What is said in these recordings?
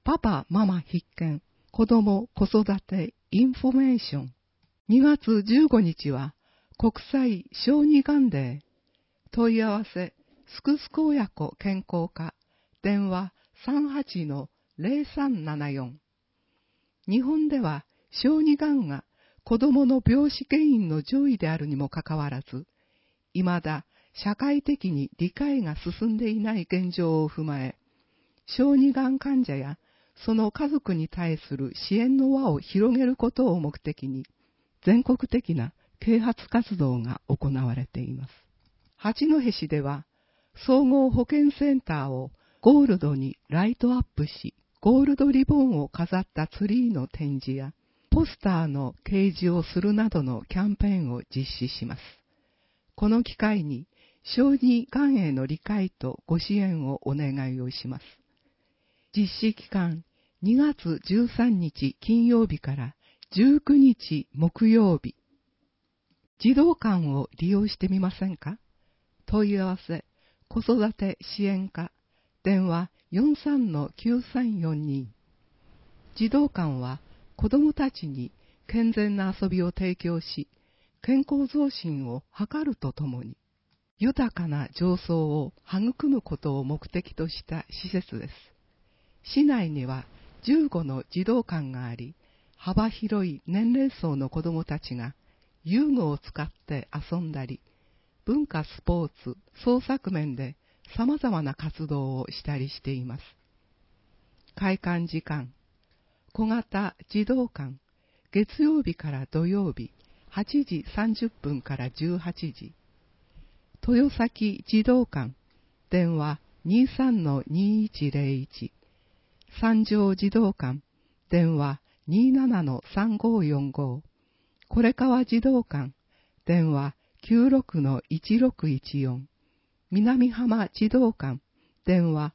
パパママ必見子ども子育てインフォメーション。2月15日は国際小児がんデー。問い合わせすくすく親子健康課電話 38-0374。 日本では小児がんが子どもの病死原因の上位であるにもかかわらず、未だ社会的に理解が進んでいない現状を踏まえ、小児がん患者やその家族に対する支援の輪を広げることを目的に、全国的な啓発活動が行われています。八戸市では、総合保健センターをゴールドにライトアップし、ゴールドリボンを飾ったツリーの展示や、ポスターの掲示をするなどのキャンペーンを実施します。この機会に、小児がんへの理解とご支援をお願いをします。実施期間、2月13日金曜日から19日木曜日。児童館を利用してみませんか？問い合わせ、子育て支援課、電話 43-9342。児童館は子どもたちに健全な遊びを提供し、健康増進を図るとともに、豊かな情操を育むことを目的とした施設です。市内には15の児童館があり、幅広い年齢層の子どもたちが遊具を使って遊んだり、文化スポーツ、創作面で様々な活動をしたりしています。開館時間、小型児童館、月曜日から土曜日、8時30分から18時。豊崎児童館、電話 23-2101。三条児童館、電話 27-3545。これかわ児童館、電話 96-1614。南浜児童館、電話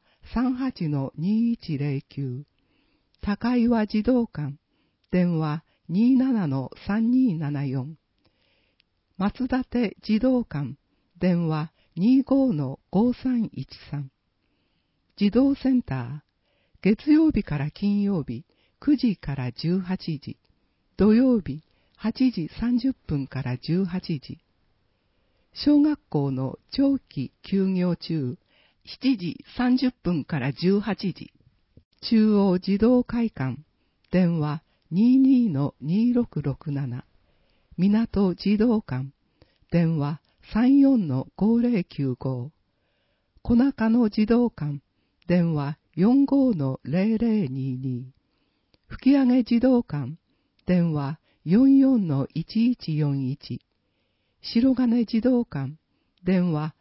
38-2109。高岩児童館、電話 27-3274。松立児童館、電話 25-5313。児童センター、月曜日から金曜日9時から18時、土曜日8時30分から18時。小学校の長期休業中、7時30分から18時。中央児童会館、電話 22-2667。港児童館、電話 34-5095。小中野児童館、電話 45-0022。吹上児童館、電話 44-1141。白金児童館、電話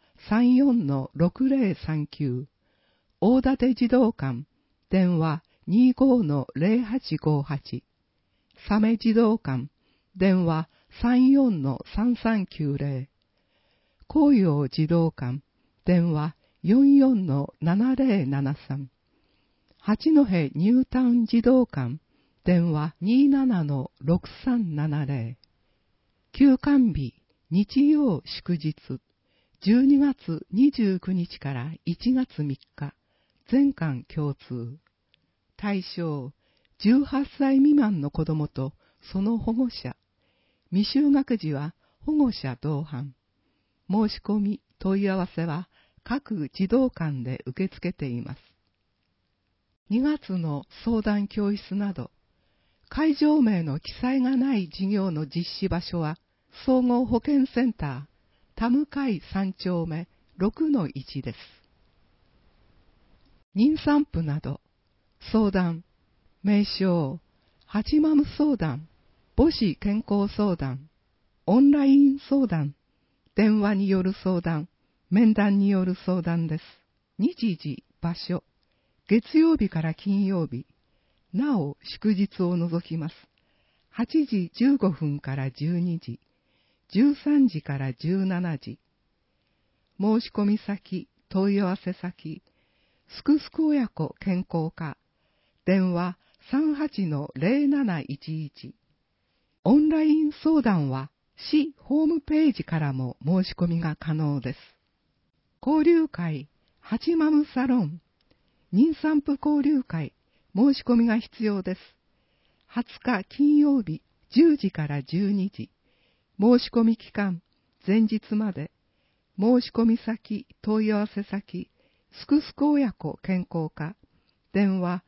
34-6039。大館児童館、電話 25-0858。サメ児童館、電話 34-3390。紅葉児童館、電話 44-7073。八戸ニュータウン児童館、電話 27-6370。休館日、日曜祝日、12月29日から1月3日、全館共通。対象、18歳未満の子どもとその保護者。未就学児は保護者同伴。申し込み、問い合わせは各児童館で受け付けています。2月の相談教室など、会場名の記載がない事業の実施場所は、総合保健センター、田向3丁目 6-1 です。妊産婦など、相談、名称、ハチマム相談、母子健康相談、オンライン相談、電話による相談、面談による相談です。日時、場所、月曜日から金曜日、なお祝日を除きます。8時15分から12時、13時から17時。申し込み先、問い合わせ先、すくすく親子健康課、電話 38-0711。オンライン相談は市ホームページからも申し込みが可能です。交流会、ハチマムサロン、妊産婦交流会、 申し込みが必要です。20日金曜日10時から12時。申し込み期間、前日まで。申し込み先、問い合わせ先、すくすく親子健康課。電話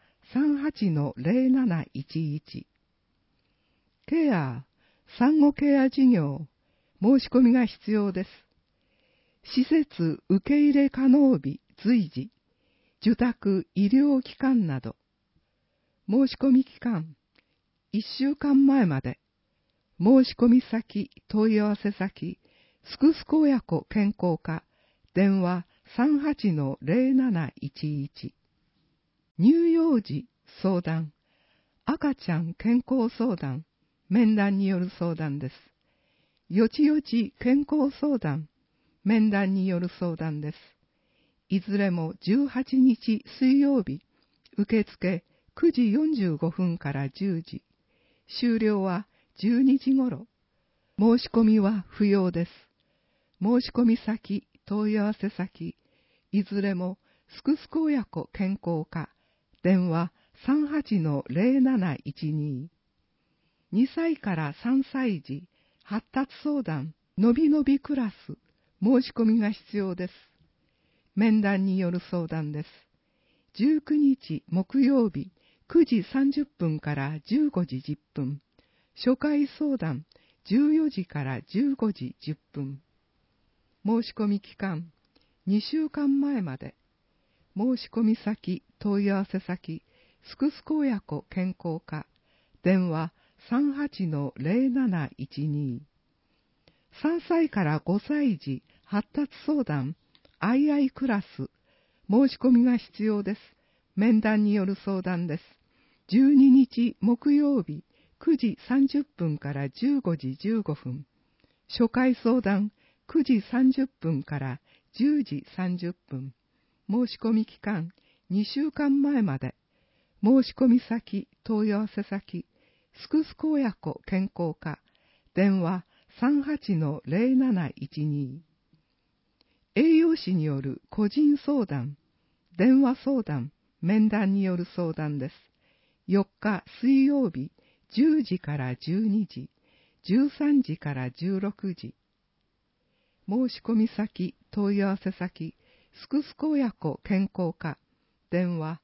38-0711。ケア、産後ケア事業。申し込みが必要です。施設受け入れ可能日随時。受託医療機関など。申し込み期間、1週間前まで。申し込み先、問い合わせ先、すくすく親子健康課。電話 38-0711。乳幼児相談、赤ちゃん健康相談、面談による相談です。よちよち健康相談、面談による相談です。いずれも18日水曜日、受付9時45分から10時、終了は12時ごろ。申し込みは不要です。申し込み先、問い合わせ先、いずれもすくすく親子健康課、電話 38-0712。2歳から3歳児、発達相談、のびのびクラス、申し込みが必要です。面談による相談です。19日木曜日、9時30分から15時10分。初回相談、14時から15時10分。申し込み期間、2週間前まで。申し込み先、問い合わせ先、すくすく親子健康課。電話 38-0712。3歳から5歳児、発達相談、アイアイクラス。申し込みが必要です。面談による相談です。12日木曜日、9時30分から15時15分。初回相談、9時30分から10時30分。申し込み期間、2週間前まで。申し込み先、問い合わせ先、すくすく親子健康課。電話 38-0712。栄養士による個人相談、電話相談、面談による相談です。4日水曜日、10時から12時、13時から16時。申し込み先、問い合わせ先、すくすく親子健康課。電話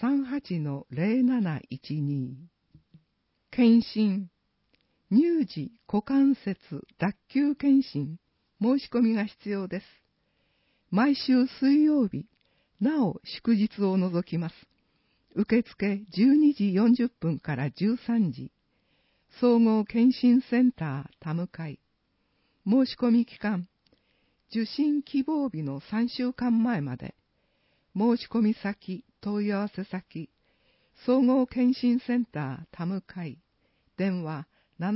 38-0712。検診、乳児股関節脱臼検診、申し込みが必要です。毎週水曜日、なお祝日を除きます。受付12時40分から13時。総合検診センター田向。申し込み期間、受診希望日の3週間前まで。申し込み先、問い合わせ先、総合検診センター田向。電話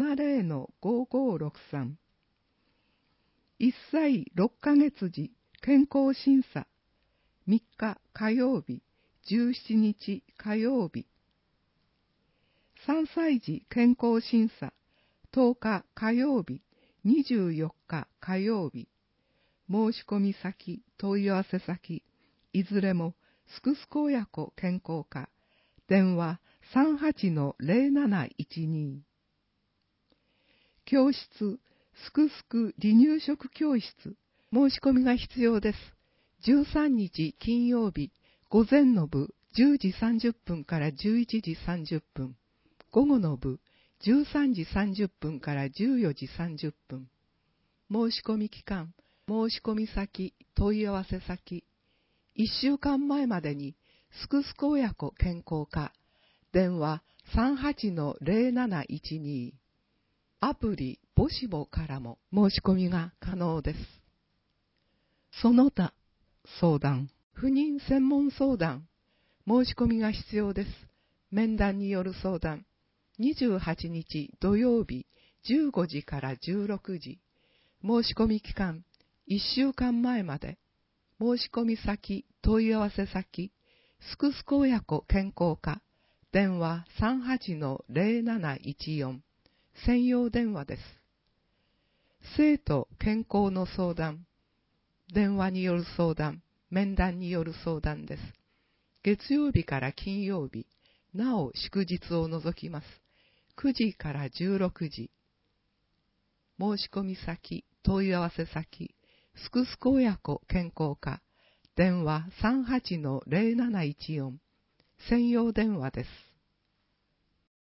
70-5563。1歳6ヶ月時健康審査、3日火曜日、17日火曜日。3歳児健康審査、10日火曜日、24日火曜日。申し込み先、問い合わせ先、いずれもすくすく親子健康課。電話 38-0712。教室、すくすく離乳食教室、申し込みが必要です。13日金曜日、午前の部10時30分から11時30分。午後の部13時30分から14時30分。申し込み期間、申し込み先、問い合わせ先、1週間前までにすくすく親子健康課。電話 38-0712。アプリボシボからも申し込みが可能です。その他相談、不妊専門相談、申し込みが必要です。面談による相談、28日土曜日15時から16時。申し込み期間、1週間前まで。申し込み先、問い合わせ先、すくすく親子健康課。電話 38-0714。専用電話です。生徒健康の相談、電話による相談、面談による相談です。月曜日から金曜日、 なお祝日を除きます。9時から16時。申し込み先、問い合わせ先、すくすく親子健康課、電話 38-0714、専用電話です。